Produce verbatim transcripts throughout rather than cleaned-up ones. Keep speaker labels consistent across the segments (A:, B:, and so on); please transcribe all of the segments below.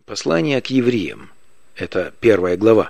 A: Послание к евреям. Это первая глава.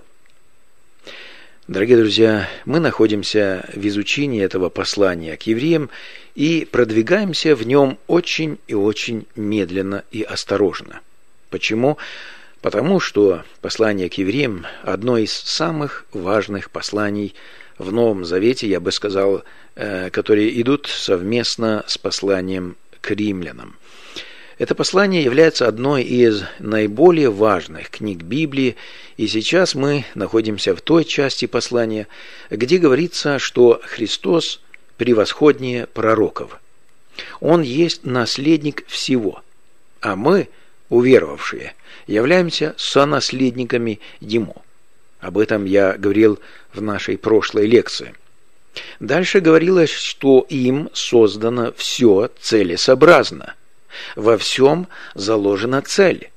A: Дорогие друзья, мы находимся в изучении этого послания к евреям и продвигаемся в нем очень и очень медленно и осторожно. Почему? Потому что послание к евреям – одно из самых важных посланий в Новом Завете, я бы сказал, которые идут совместно с посланием к римлянам. Это послание является одной из наиболее важных книг Библии, и сейчас мы находимся в той части послания, где говорится, что Христос превосходнее пророков. Он есть наследник всего, а мы, уверовавшие, являемся сонаследниками Ему. Об этом я говорил в нашей прошлой лекции. Дальше говорилось, что им создано все целесообразно. Во всем заложена цель.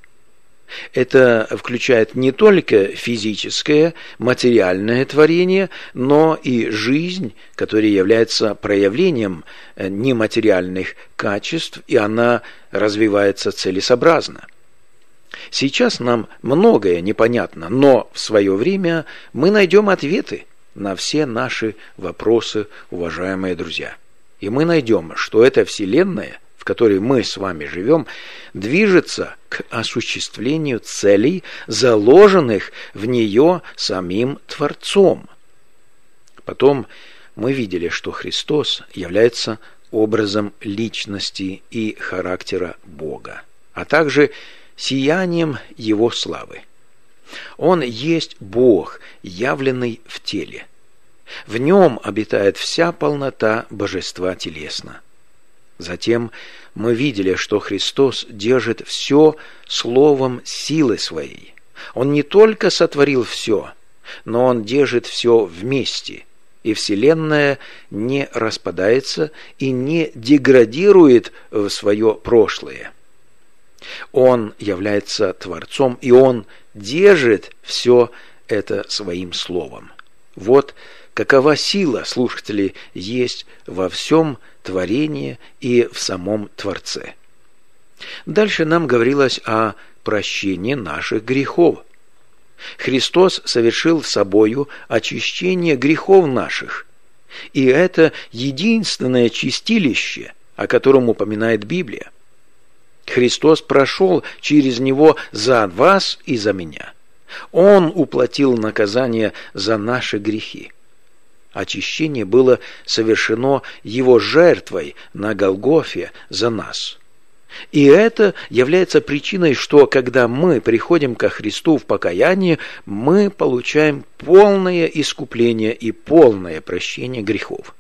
A: Это включает не только физическое, материальное творение, но и жизнь, которая является проявлением нематериальных качеств, и она развивается целесообразно. Сейчас нам многое непонятно, но в свое время мы найдем ответы на все наши вопросы, уважаемые друзья. И мы найдем, что эта Вселенная, в которой мы с вами живем, движется к осуществлению целей, заложенных в нее самим Творцом. Потом мы видели, что Христос является образом личности и характера Бога, а также сиянием Его славы. Он есть Бог, явленный в теле. В Нем обитает вся полнота Божества телесно. Затем мы видели, что Христос держит все словом силы своей. Он не только сотворил все, но Он держит все вместе, и Вселенная не распадается и не деградирует в свое прошлое. Он является Творцом, и Он держит все это своим словом. Вот какова сила, слушатели, есть во всем творении и в самом Творце. Дальше нам говорилось о прощении наших грехов. Христос совершил собою очищение грехов наших, и это единственное чистилище, о котором упоминает Библия. Христос прошел через него за вас и за меня. Он уплатил наказание за наши грехи. Очищение было совершено Его жертвой на Голгофе за нас. И это является причиной, что когда мы приходим ко Христу в покаянии, мы получаем полное искупление и полное прощение грехов.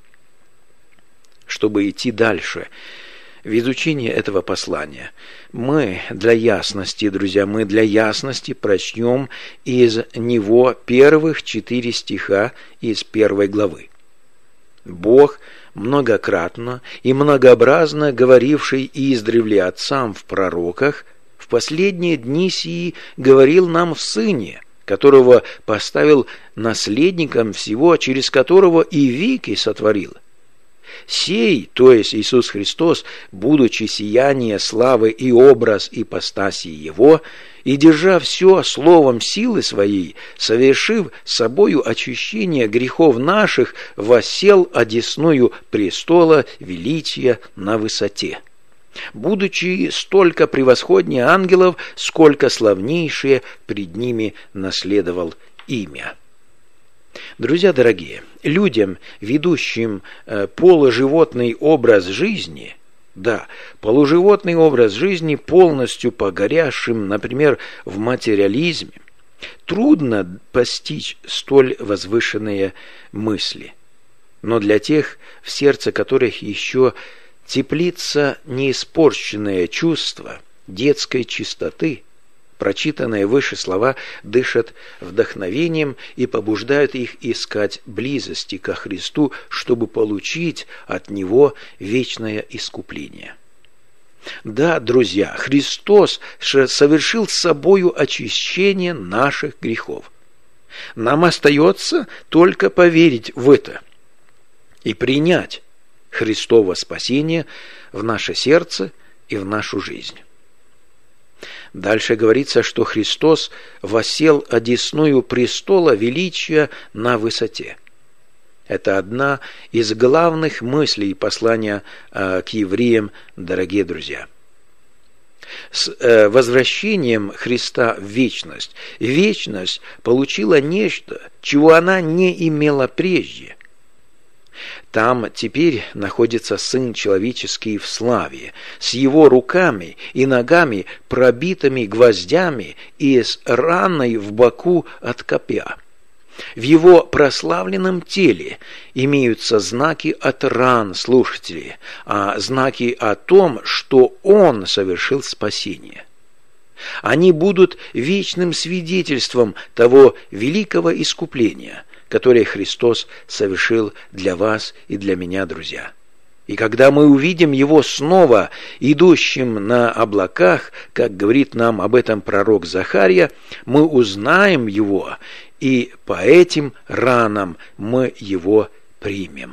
A: Чтобы идти дальше в изучении этого послания, мы для ясности, друзья, мы для ясности прочтем из него первых четыре стиха из первой главы. Бог, многократно и многообразно говоривший издревле отцам в пророках, в последние дни сии говорил нам в Сыне, которого поставил наследником всего, через которого и веки сотворил. Сей, то есть Иисус Христос, будучи сияние славы и образ ипостаси Его, и держа все словом силы Своей, совершив собою очищение грехов наших, воссел одесную престола величия на высоте, будучи столько превосходнее ангелов, сколько славнейшее пред ними наследовал имя. Друзья дорогие, людям, ведущим э, полуживотный образ жизни, да, полуживотный образ жизни, полностью погорящим, например, в материализме, трудно постичь столь возвышенные мысли. Но для тех, в сердце которых еще теплится неиспорченное чувство детской чистоты, прочитанные выше слова дышат вдохновением и побуждают их искать близости ко Христу, чтобы получить от Него вечное искупление. Да, друзья, Христос совершил с собою очищение наших грехов. Нам остается только поверить в это и принять Христово спасение в наше сердце и в нашу жизнь. Дальше говорится, что Христос воссел одесную престола величия на высоте. Это одна из главных мыслей послания к евреям, дорогие друзья. С возвращением Христа в вечность, вечность получила нечто, чего она не имела прежде. Там теперь находится Сын Человеческий в славе, с Его руками и ногами, пробитыми гвоздями и с раной в боку от копья. В Его прославленном теле имеются знаки от ран, слушатели, а знаки о том, что Он совершил спасение. Они будут вечным свидетельством того великого искупления, которое Христос совершил для вас и для меня, друзья. И когда мы увидим Его снова идущим на облаках, как говорит нам об этом пророк Захария, мы узнаем Его, и по этим ранам мы Его примем.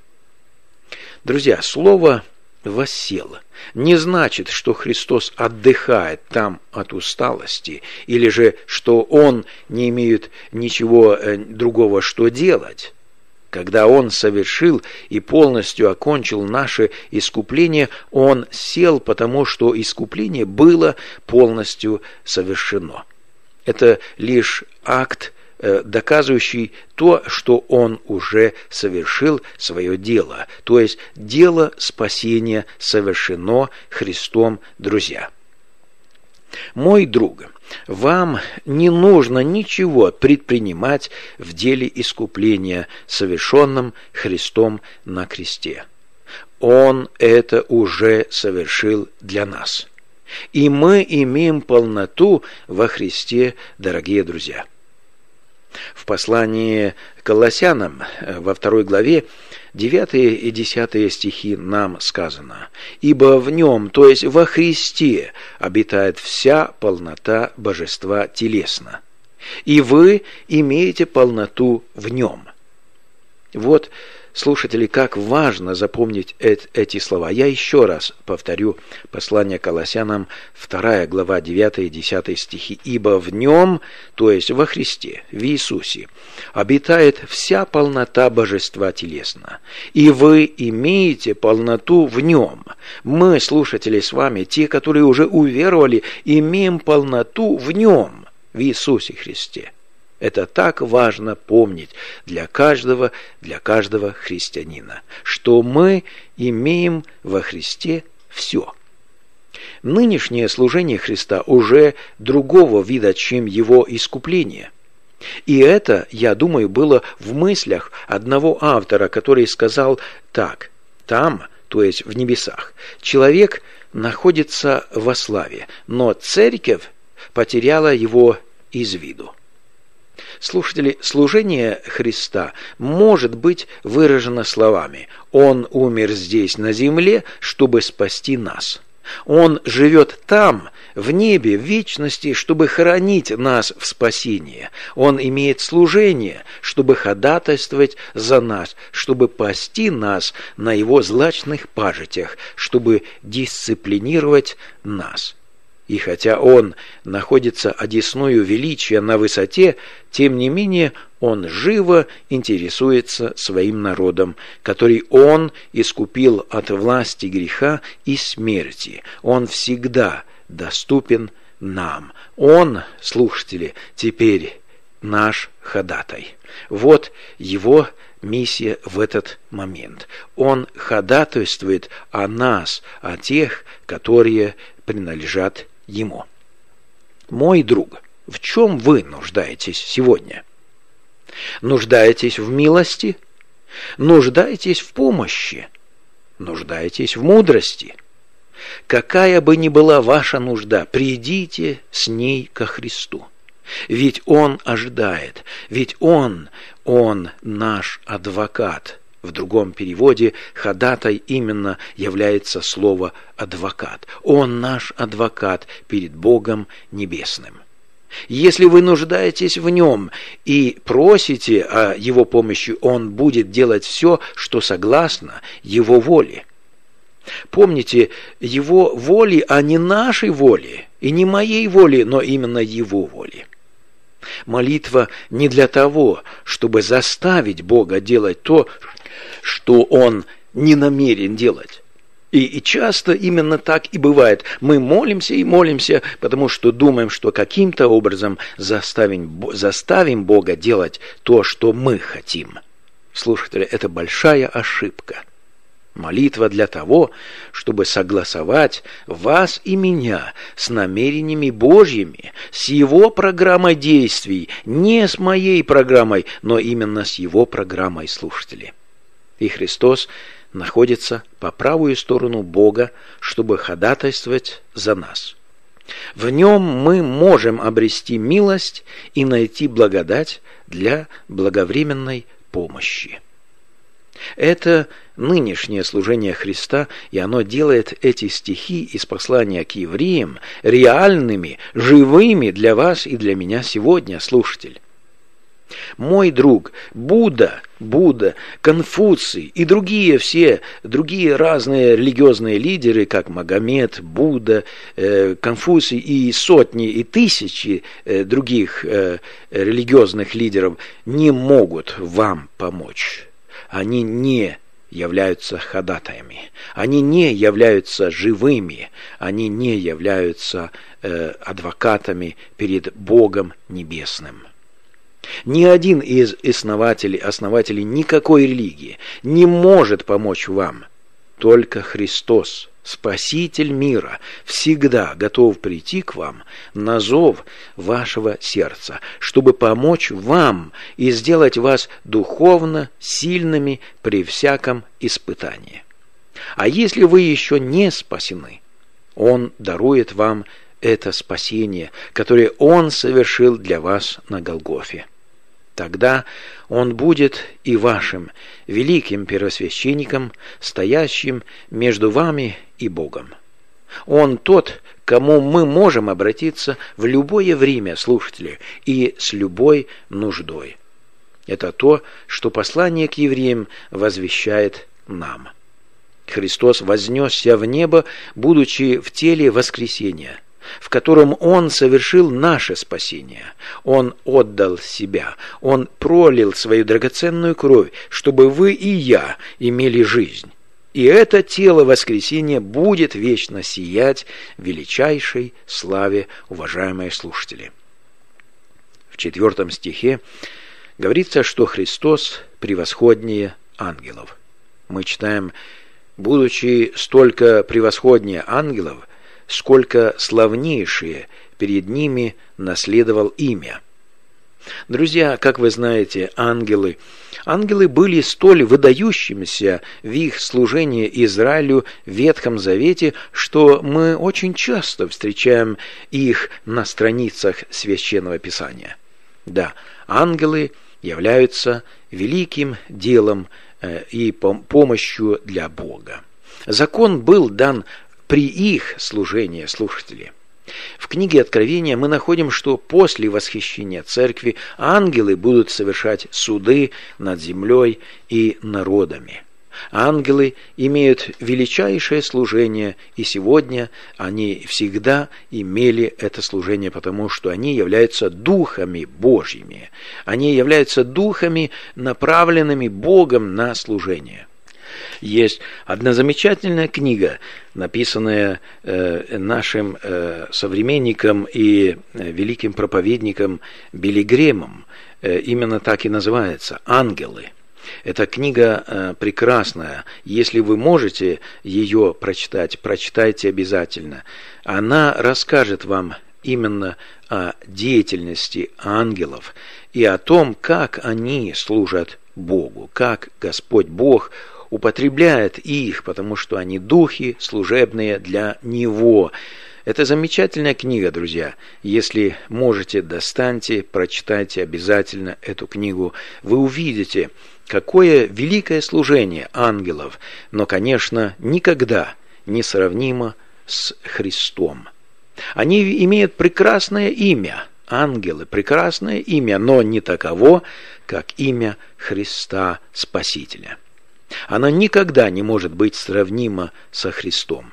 A: Друзья, слово «воссел» не значит, что Христос отдыхает там от усталости, или же, что Он не имеет ничего другого, что делать. Когда Он совершил и полностью окончил наше искупление, Он сел, потому что искупление было полностью совершено. Это лишь акт, доказывающий то, что Он уже совершил свое дело, то есть дело спасения совершено Христом, друзья. Мой друг, вам не нужно ничего предпринимать в деле искупления, совершенном Христом на кресте. Он это уже совершил для нас. И мы имеем полноту во Христе, дорогие друзья. В послании к Колоссянам во второй главе девятые и десятые стихи нам сказано: «Ибо в Нем, то есть во Христе, обитает вся полнота божества телесно, и вы имеете полноту в Нем». Вот, слушатели, как важно запомнить эти слова. Я еще раз повторю послание к Колоссянам, вторая глава, девятые и десятые стихи. «Ибо в Нем, то есть во Христе, в Иисусе, обитает вся полнота божества телесно, и вы имеете полноту в Нем». Мы, слушатели, с вами, те, которые уже уверовали, имеем полноту в Нем, в Иисусе Христе. Это так важно помнить для каждого, для каждого христианина, что мы имеем во Христе все. Нынешнее служение Христа уже другого вида, чем Его искупление. И это, я думаю, было в мыслях одного автора, который сказал так: там, то есть в небесах, человек находится во славе, но церковь потеряла его из виду. Слушатели, служение Христа может быть выражено словами: «Он умер здесь на земле, чтобы спасти нас. Он живет там, в небе, в вечности, чтобы хранить нас в спасении. Он имеет служение, чтобы ходатайствовать за нас, чтобы пасти нас на Его злачных пажитях, чтобы дисциплинировать нас». И хотя Он находится одесною величия на высоте, тем не менее Он живо интересуется своим народом, который Он искупил от власти греха и смерти. Он всегда доступен нам. Он, слушатели, теперь наш ходатай. Вот Его миссия в этот момент. Он ходатайствует о нас, о тех, которые принадлежат Ему. Мой друг, в чем вы нуждаетесь сегодня? Нуждаетесь в милости? Нуждаетесь в помощи? Нуждаетесь в мудрости? Какая бы ни была ваша нужда, придите с ней ко Христу. Ведь Он ожидает, ведь Он, Он наш адвокат. В другом переводе ходатай именно является слово «адвокат». Он наш адвокат перед Богом Небесным. Если вы нуждаетесь в Нем и просите о Его помощи, Он будет делать все, что согласно Его воле. Помните, Его воли, а не нашей воли, И не моей воли, но именно Его воли. Молитва не для того, чтобы заставить Бога делать то, что Он не намерен делать. И, и часто именно так и бывает. Мы молимся и молимся, потому что думаем, что каким-то образом заставим, заставим Бога делать то, что мы хотим. Слушатели, это большая ошибка. Молитва для того, чтобы согласовать вас и меня с намерениями Божьими, с Его программой действий, не с моей программой, но именно с Его программой, слушатели. И Христос находится по правую сторону Бога, чтобы ходатайствовать за нас. В Нем мы можем обрести милость и найти благодать для благовременной помощи. Это нынешнее служение Христа, и оно делает эти стихи из послания к евреям реальными, живыми для вас и для меня сегодня, слушатель. Мой друг Будда, Будда, Конфуций и другие все, другие разные религиозные лидеры, как Магомед, Будда, Конфуций и сотни и тысячи других религиозных лидеров не могут вам помочь. Они не являются ходатаями, они не являются живыми, они не являются э, адвокатами перед Богом Небесным. Ни один из основателей, основателей никакой религии не может помочь вам. Только Христос, Спаситель мира, всегда готов прийти к вам на зов вашего сердца, чтобы помочь вам и сделать вас духовно сильными при всяком испытании. А если вы еще не спасены, Он дарует вам это спасение, которое Он совершил для вас на Голгофе. Тогда Он будет и вашим великим первосвященником, стоящим между вами и Богом. Он тот, к кому мы можем обратиться в любое время, слушатели, и с любой нуждой. Это то, что послание к евреям возвещает нам. Христос вознесся в небо, будучи в теле воскресения, в котором Он совершил наше спасение. Он отдал себя, Он пролил свою драгоценную кровь, чтобы вы и я имели жизнь. И это тело воскресения будет вечно сиять в величайшей славе, уважаемые слушатели. В четвертом стихе говорится, что Христос превосходнее ангелов. Мы читаем: «Будучи столько превосходнее ангелов, сколько славнейшие перед ними наследовал имя». Друзья, как вы знаете, ангелы, ангелы были столь выдающимися в их служении Израилю в Ветхом Завете, что мы очень часто встречаем их на страницах Священного Писания. Да, ангелы являются великим делом и помощью для Бога. Закон был дан при их служении, слушатели. В книге Откровения мы находим, что после восхищения церкви ангелы будут совершать суды над землей и народами. Ангелы имеют величайшее служение, и сегодня они всегда имели это служение, потому что они являются духами Божьими. Они являются духами, направленными Богом на служение. Есть одна замечательная книга, написанная э, нашим э, современником и э, великим проповедником Билли Грэмом. Э, именно так и называется «Ангелы». Эта книга э, прекрасная. Если вы можете ее прочитать, прочитайте обязательно. Она расскажет вам именно о деятельности ангелов и о том, как они служат Богу, как Господь Бог употребляет их, потому что они духи, служебные для Него. Это замечательная книга, друзья. Если можете, достаньте, прочитайте обязательно эту книгу. Вы увидите, какое великое служение ангелов, но, конечно, никогда не сравнимо с Христом. Они имеют прекрасное имя, ангелы, прекрасное имя, но не таково, как имя Христа Спасителя. Оно никогда не может быть сравнимо со Христом.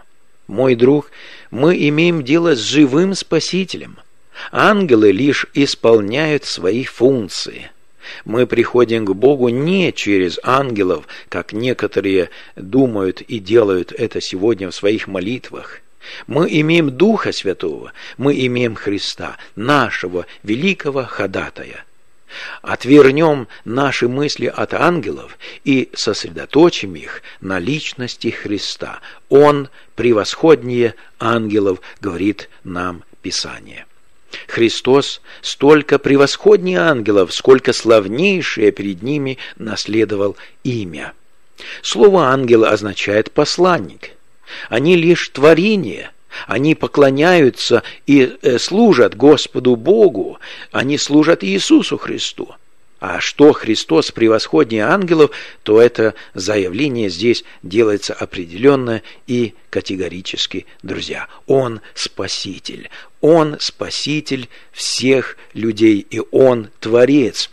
A: Мой друг, мы имеем дело с живым Спасителем. Ангелы лишь исполняют свои функции. Мы приходим к Богу не через ангелов, как некоторые думают и делают это сегодня в своих молитвах. Мы имеем Духа Святого, мы имеем Христа, нашего великого ходатая. Отвернем наши мысли от ангелов и сосредоточим их на личности Христа. Он превосходнее ангелов, говорит нам Писание. Христос столько превосходнее ангелов, сколько славнейшее перед ними наследовал имя. Слово «ангел» означает «посланник». Они лишь творение. Они поклоняются и служат Господу Богу, они служат Иисусу Христу. А что Христос превосходнее ангелов, то это заявление здесь делается определенно и категорически, друзья. Он Спаситель, Он Спаситель всех людей, и Он Творец.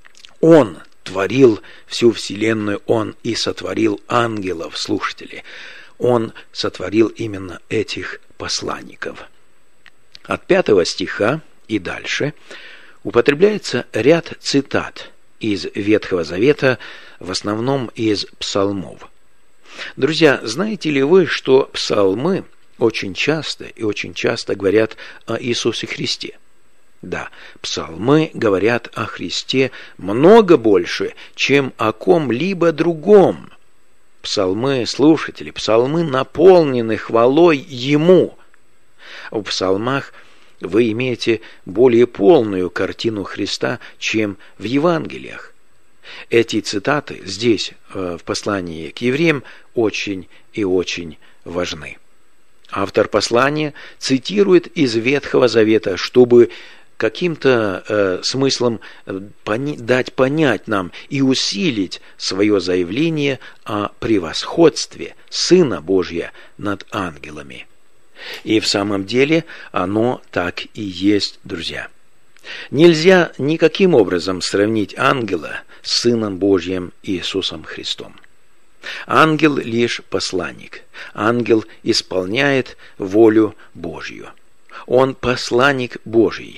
A: Он творил всю вселенную, Он и сотворил ангелов, слушатели. Он сотворил именно этих посланников. От пятого стиха и дальше употребляется ряд цитат из Ветхого Завета, в основном из псалмов. Друзья, знаете ли вы, что псалмы очень часто и очень часто говорят о Иисусе Христе? Да, псалмы говорят о Христе много больше, чем о ком-либо другом. Псалмы, слушатели, псалмы наполнены хвалой Ему. В псалмах вы имеете более полную картину Христа, чем в Евангелиях. Эти цитаты здесь, в послании к евреям, очень и очень важны. Автор послания цитирует из Ветхого Завета, чтобы каким-то э, смыслом пони- дать понять нам и усилить свое заявление о превосходстве Сына Божия над ангелами. И в самом деле оно так и есть, друзья. Нельзя никаким образом сравнить ангела с Сыном Божьим Иисусом Христом. Ангел лишь посланник. Ангел исполняет волю Божью. Он посланник Божий.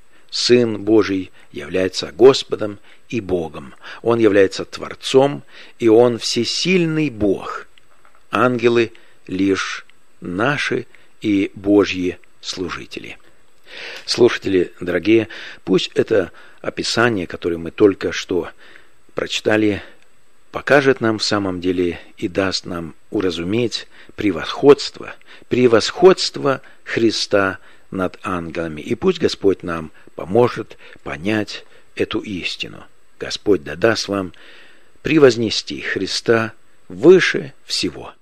A: Сын Божий является Господом и Богом. Он является Творцом, и Он всесильный Бог. Ангелы лишь наши и Божьи служители. Слушатели, дорогие, пусть это описание, которое мы только что прочитали, покажет нам в самом деле и даст нам уразуметь превосходство, превосходство Христа над ангелами. И пусть Господь нам поможет понять эту истину. Господь да даст вам превознести Христа выше всего.